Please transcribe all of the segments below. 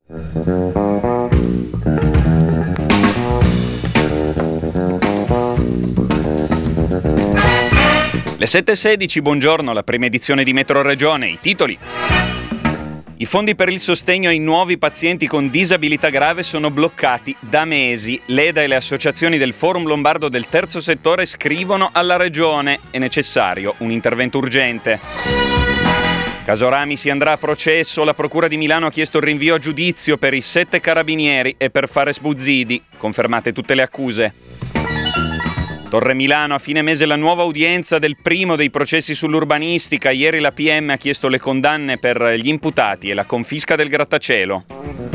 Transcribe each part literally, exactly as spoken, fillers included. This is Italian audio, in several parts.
Le sette e sedici, buongiorno, la prima edizione di Metro Regione, i titoli. I fondi per il sostegno ai nuovi pazienti con disabilità grave sono bloccati da mesi. L'E D A e le associazioni del Forum Lombardo del Terzo Settore scrivono alla Regione: è necessario un intervento urgente. Caso Rami si andrà a processo, la Procura di Milano ha chiesto il rinvio a giudizio per i sette carabinieri e per Fares Buzzidi. Confermate tutte le accuse. Torre Milano, a fine mese la nuova udienza del primo dei processi sull'urbanistica. Ieri la P M ha chiesto le condanne per gli imputati e la confisca del grattacielo.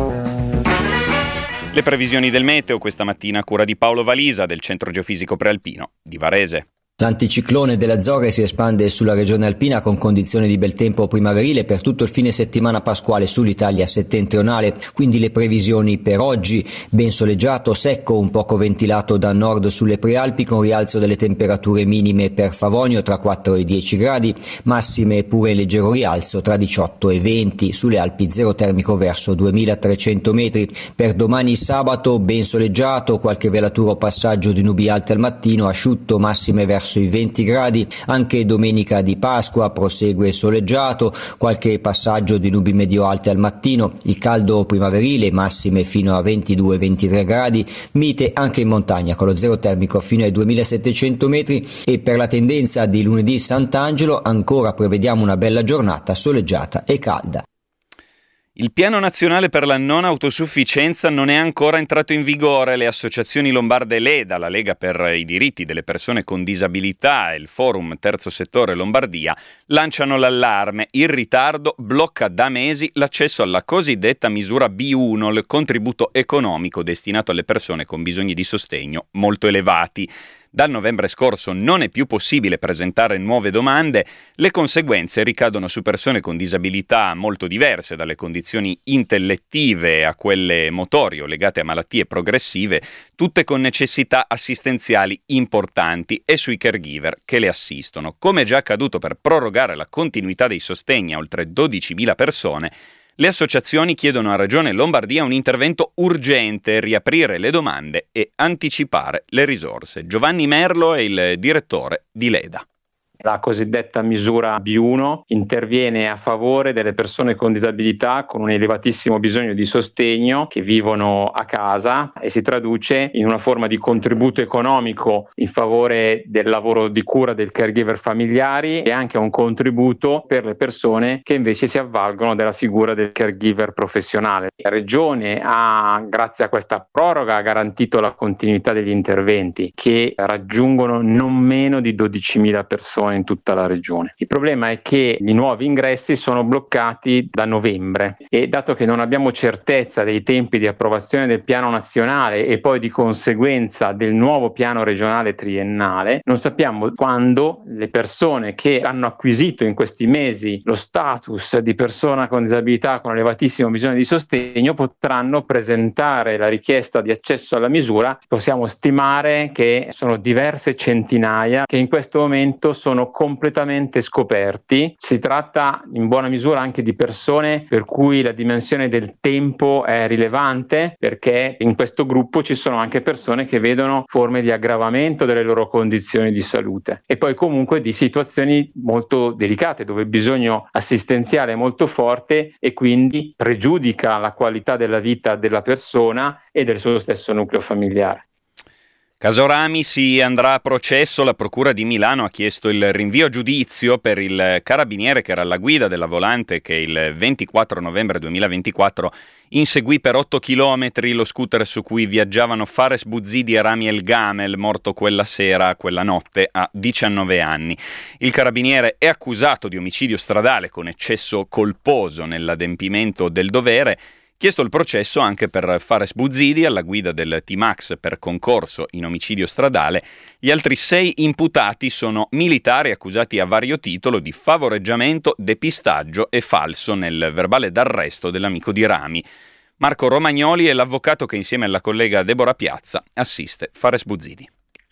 Le previsioni del meteo questa mattina a cura di Paolo Valisa del Centro Geofisico Prealpino di Varese. L'anticiclone delle Azzorre si espande sulla regione alpina con condizioni di bel tempo primaverile per tutto il fine settimana pasquale sull'Italia settentrionale, quindi le previsioni per oggi: ben soleggiato, secco, un poco ventilato da nord sulle prealpi, con rialzo delle temperature minime per Favonio tra quattro e dieci gradi, massime pure leggero rialzo tra diciotto e venti, sulle Alpi zero termico verso duemilatrecento metri. Per domani sabato ben soleggiato, qualche velatura o passaggio di nubi alte al mattino, asciutto, massime verso sui venti gradi. Anche domenica di Pasqua prosegue soleggiato, qualche passaggio di nubi medio-alte al mattino, il caldo primaverile, massime fino a ventidue ventitré gradi, mite anche in montagna con lo zero termico fino ai duemilasettecento metri. E per la tendenza di lunedì Sant'Angelo ancora prevediamo una bella giornata soleggiata e calda. Il piano nazionale per la non autosufficienza non è ancora entrato in vigore. Le associazioni lombarde L E D A, la Lega per i diritti delle persone con disabilità e il Forum Terzo Settore Lombardia lanciano l'allarme. Il ritardo blocca da mesi l'accesso alla cosiddetta misura B uno, il contributo economico destinato alle persone con bisogni di sostegno molto elevati. Dal novembre scorso non è più possibile presentare nuove domande, le conseguenze ricadono su persone con disabilità molto diverse, dalle condizioni intellettive a quelle motorie o legate a malattie progressive, tutte con necessità assistenziali importanti, e sui caregiver che le assistono. Come già accaduto per prorogare la continuità dei sostegni a oltre dodicimila persone, le associazioni chiedono a Regione Lombardia un intervento urgente, riaprire le domande e anticipare le risorse. Giovanni Merlo è il direttore di L E D A. La cosiddetta misura B uno interviene a favore delle persone con disabilità con un elevatissimo bisogno di sostegno che vivono a casa, e si traduce in una forma di contributo economico in favore del lavoro di cura del caregiver familiari e anche un contributo per le persone che invece si avvalgono della figura del caregiver professionale. La Regione ha, grazie a questa proroga, garantito la continuità degli interventi che raggiungono non meno di dodicimila persone in tutta la regione. Il problema è che i nuovi ingressi sono bloccati da novembre, e dato che non abbiamo certezza dei tempi di approvazione del piano nazionale e poi di conseguenza del nuovo piano regionale triennale, non sappiamo quando le persone che hanno acquisito in questi mesi lo status di persona con disabilità con elevatissimo bisogno di sostegno potranno presentare la richiesta di accesso alla misura. Possiamo stimare che sono diverse centinaia che in questo momento sono completamente scoperti. Si tratta in buona misura anche di persone per cui la dimensione del tempo è rilevante, perché in questo gruppo ci sono anche persone che vedono forme di aggravamento delle loro condizioni di salute, e poi comunque di situazioni molto delicate dove il bisogno assistenziale è molto forte e quindi pregiudica la qualità della vita della persona e del suo stesso nucleo familiare. Caso Rami si andrà a processo, la Procura di Milano ha chiesto il rinvio a giudizio per il carabiniere che era alla guida della volante che il ventiquattro novembre duemilaventiquattro inseguì per otto chilometri lo scooter su cui viaggiavano Fares Buzzidi e Rami El Gamel, morto quella sera, quella notte, a diciannove anni. Il carabiniere è accusato di omicidio stradale con eccesso colposo nell'adempimento del dovere. Chiesto il processo anche per Fares Buzzidi, alla guida del T-Max per concorso in omicidio stradale. Gli altri sei imputati sono militari accusati a vario titolo di favoreggiamento, depistaggio e falso nel verbale d'arresto dell'amico di Rami. Marco Romagnoli è l'avvocato che insieme alla collega Deborah Piazza assiste Fares Buzzidi.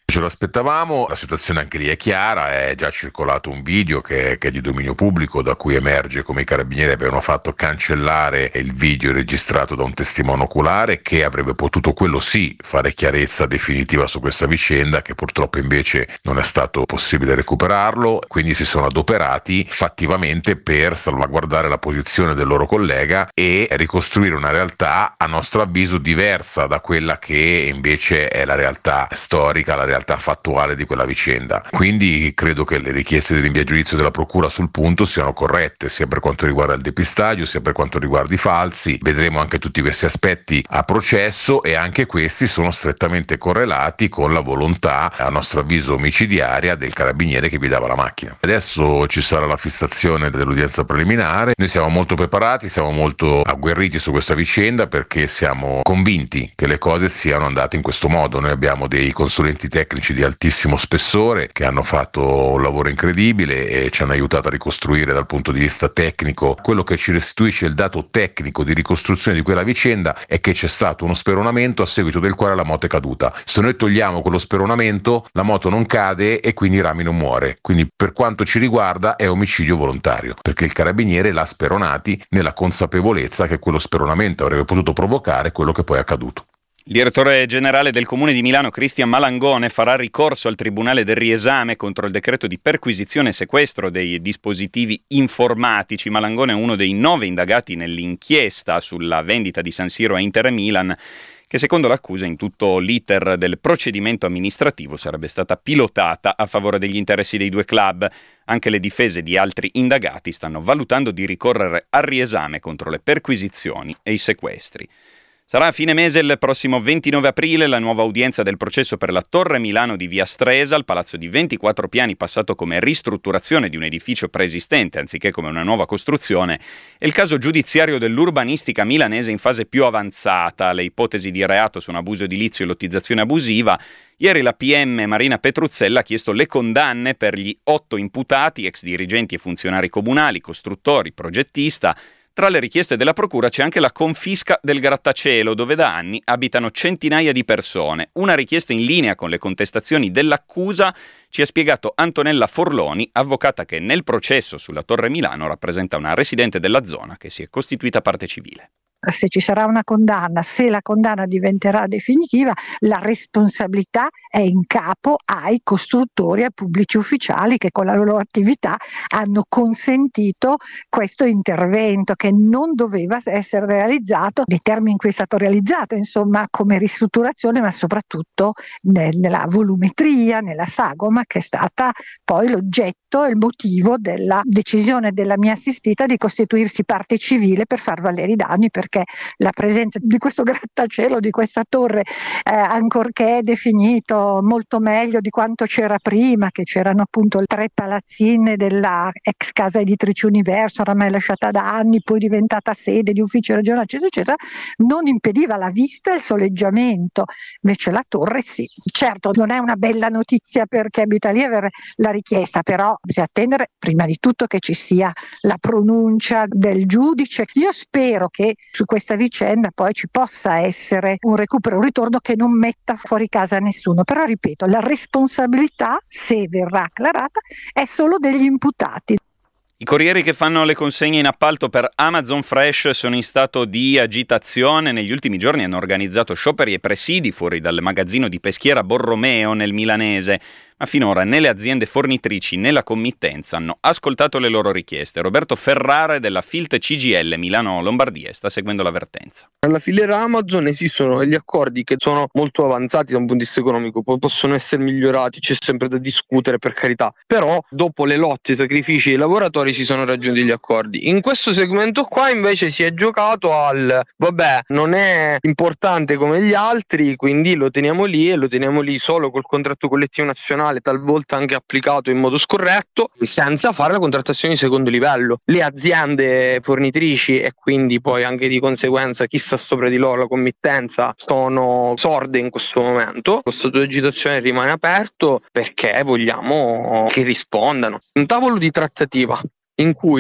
Ce lo aspettavamo, la situazione anche lì è chiara, è già circolato un video che, che è di dominio pubblico, da cui emerge come i carabinieri avevano fatto cancellare il video registrato da un testimone oculare che avrebbe potuto, quello sì, fare chiarezza definitiva su questa vicenda, che purtroppo invece non è stato possibile recuperarlo, quindi si sono adoperati fattivamente per salvaguardare la posizione del loro collega e ricostruire una realtà a nostro avviso diversa da quella che invece è la realtà storica, la realtà fattuale di quella vicenda. Quindi credo che le richieste di rinvio a giudizio della procura sul punto siano corrette, sia per quanto riguarda il depistaggio sia per quanto riguarda i falsi. Vedremo anche tutti questi aspetti a processo, e anche questi sono strettamente correlati con la volontà, a nostro avviso omicidiaria, del carabiniere che guidava la macchina. Adesso ci sarà la fissazione dell'udienza preliminare. Noi siamo molto preparati, siamo molto agguerriti su questa vicenda, perché siamo convinti che le cose siano andate in questo modo. Noi abbiamo dei consulenti tecnici di altissimo spessore che hanno fatto un lavoro incredibile e ci hanno aiutato a ricostruire dal punto di vista tecnico. Quello che ci restituisce il dato tecnico di ricostruzione di quella vicenda è che c'è stato uno speronamento a seguito del quale la moto è caduta. Se noi togliamo quello speronamento, la moto non cade e quindi Rami non muore. Quindi per quanto ci riguarda è omicidio volontario, perché il carabiniere l'ha speronati nella consapevolezza che quello speronamento avrebbe potuto provocare quello che poi è accaduto. Il direttore generale del Comune di Milano, Cristian Malangone, farà ricorso al Tribunale del Riesame contro il decreto di perquisizione e sequestro dei dispositivi informatici. Malangone è uno dei nove indagati nell'inchiesta sulla vendita di San Siro a Inter e Milan, che secondo l'accusa in tutto l'iter del procedimento amministrativo sarebbe stata pilotata a favore degli interessi dei due club. Anche le difese di altri indagati stanno valutando di ricorrere al riesame contro le perquisizioni e i sequestri. Sarà a fine mese, il prossimo ventinove aprile, la nuova udienza del processo per la Torre Milano di Via Stresa, il palazzo di ventiquattro piani passato come ristrutturazione di un edificio preesistente anziché come una nuova costruzione, e il caso giudiziario dell'urbanistica milanese in fase più avanzata, le ipotesi di reato sono abuso edilizio e lottizzazione abusiva. Ieri la P M Marina Petruzzella ha chiesto le condanne per gli otto imputati, ex dirigenti e funzionari comunali, costruttori, progettista. Tra le richieste della procura c'è anche la confisca del grattacielo, dove da anni abitano centinaia di persone. Una richiesta in linea con le contestazioni dell'accusa, ci ha spiegato Antonella Forloni, avvocata che nel processo sulla Torre Milano rappresenta una residente della zona che si è costituita parte civile. Se ci sarà una condanna, se la condanna diventerà definitiva, la responsabilità è in capo ai costruttori, ai pubblici ufficiali che con la loro attività hanno consentito questo intervento che non doveva essere realizzato nei termini in cui è stato realizzato, insomma, come ristrutturazione, ma soprattutto nella volumetria, nella sagoma, che è stata poi l'oggetto e il motivo della decisione della mia assistita di costituirsi parte civile per far valere i danni, perché la presenza di questo grattacielo, di questa torre, eh, ancorché definito molto meglio di quanto c'era prima, che c'erano appunto tre palazzine della ex casa editrice Universo, oramai lasciata da anni, poi diventata sede di uffici regionali, eccetera, eccetera, non impediva la vista e il soleggiamento. Invece la torre sì. Certo, non è una bella notizia per chi abita lì avere la richiesta, però bisogna attendere prima di tutto che ci sia la pronuncia del giudice. Io spero che su questa vicenda poi ci possa essere un recupero, un ritorno che non metta fuori casa nessuno, però ripeto, la responsabilità, se verrà acclarata, è solo degli imputati. I corrieri che fanno le consegne in appalto per Amazon Fresh sono in stato di agitazione. Negli ultimi giorni hanno organizzato scioperi e presidi fuori dal magazzino di Peschiera Borromeo nel milanese, ma finora né le aziende fornitrici né la committenza hanno ascoltato le loro richieste. Roberto Ferrara della Filt C G L Milano Lombardia sta seguendo l'avvertenza. Nella filiera Amazon esistono degli accordi che sono molto avanzati da un punto di vista economico, poi possono essere migliorati, c'è sempre da discutere, per carità, però dopo le lotte e i sacrifici dei lavoratori si sono raggiunti gli accordi. In questo segmento qua invece si è giocato al vabbè, non è importante come gli altri, quindi lo teniamo lì e lo teniamo lì solo col contratto collettivo nazionale, talvolta anche applicato in modo scorretto, senza fare la contrattazione di secondo livello. Le aziende fornitrici e quindi poi anche di conseguenza chi sta sopra di loro, la committenza, sono sorde in questo momento. Lo stato di agitazione rimane aperto perché vogliamo che rispondano. Un tavolo di trattativa in cui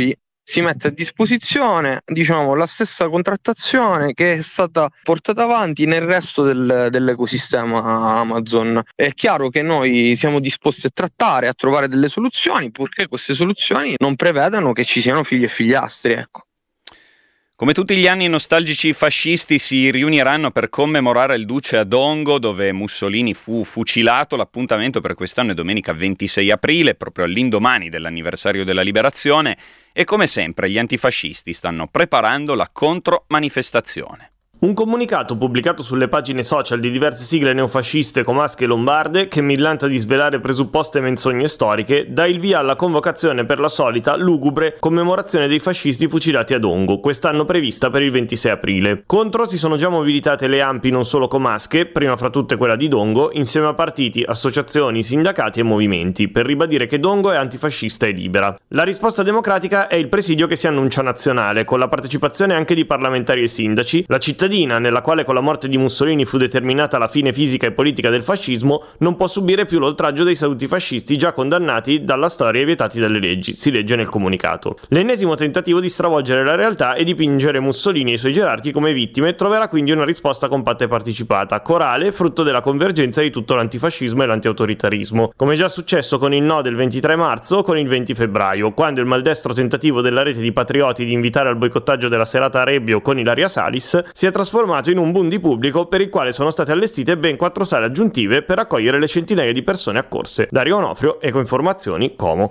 si mette a disposizione, diciamo, la stessa contrattazione che è stata portata avanti nel resto del, dell'ecosistema Amazon. È chiaro che noi siamo disposti a trattare, a trovare delle soluzioni, purché queste soluzioni non prevedano che ci siano figli e figliastri, ecco. Come tutti gli anni, i nostalgici fascisti si riuniranno per commemorare il duce a Dongo, dove Mussolini fu fucilato. L'appuntamento per quest'anno è domenica ventisei aprile, proprio all'indomani dell'anniversario della liberazione, e come sempre gli antifascisti stanno preparando la contromanifestazione. Un comunicato pubblicato sulle pagine social di diverse sigle neofasciste comasche e lombarde, che millanta di svelare presupposte menzogne storiche, dà il via alla convocazione per la solita, lugubre, commemorazione dei fascisti fucilati a Dongo, quest'anno prevista per il ventisei aprile. Contro si sono già mobilitate le ampi non solo comasche, prima fra tutte quella di Dongo, insieme a partiti, associazioni, sindacati e movimenti, per ribadire che Dongo è antifascista e libera. La risposta democratica è il presidio che si annuncia nazionale, con la partecipazione anche di parlamentari e sindaci. La cittadina, nella quale con la morte di Mussolini fu determinata la fine fisica e politica del fascismo, non può subire più l'oltraggio dei saluti fascisti già condannati dalla storia e vietati dalle leggi, si legge nel comunicato. L'ennesimo tentativo di stravolgere la realtà e dipingere Mussolini e i suoi gerarchi come vittime troverà quindi una risposta compatta e partecipata, corale, frutto della convergenza di tutto l'antifascismo e l'antiautoritarismo, come già successo con il no del ventitré marzo o con il venti febbraio, quando il maldestro tentativo della rete di patrioti di invitare al boicottaggio della serata a Rebbio con Ilaria Salis si è trasformato in un boom di pubblico per il quale sono state allestite ben quattro sale aggiuntive per accogliere le centinaia di persone accorse. Dario Onofrio, Ecoinformazioni, Como.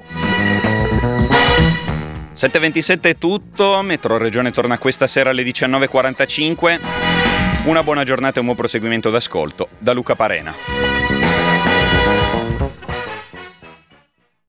sette e ventisette è tutto, Metro Regione torna questa sera alle diciannove e quarantacinque. Una buona giornata e un buon proseguimento d'ascolto da Luca Parena.